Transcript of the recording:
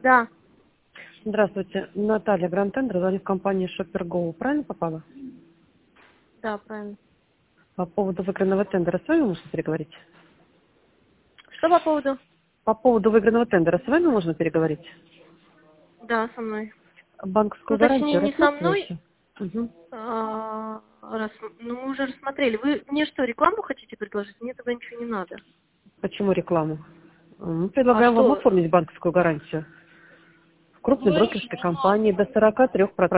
Да, Здравствуйте, Наталья Грантендер, звонит компания Shopper.Go. Правильно попала? да, правильно. По поводу выигранного тендера с вами можно переговорить? Что по поводу? По поводу выигранного тендера с вами можно переговорить? Да, со мной. Банковскую Ну, точнее, гарантию не со мной. рассматриваете? Угу. Ну, мы уже рассмотрели. Вы мне что, рекламу хотите предложить? Мне тогда ничего не надо. Почему рекламу? Мы А предлагаем вам что? оформить банковскую гарантию в крупной Говорите, брокерской не надо. компании до 43%.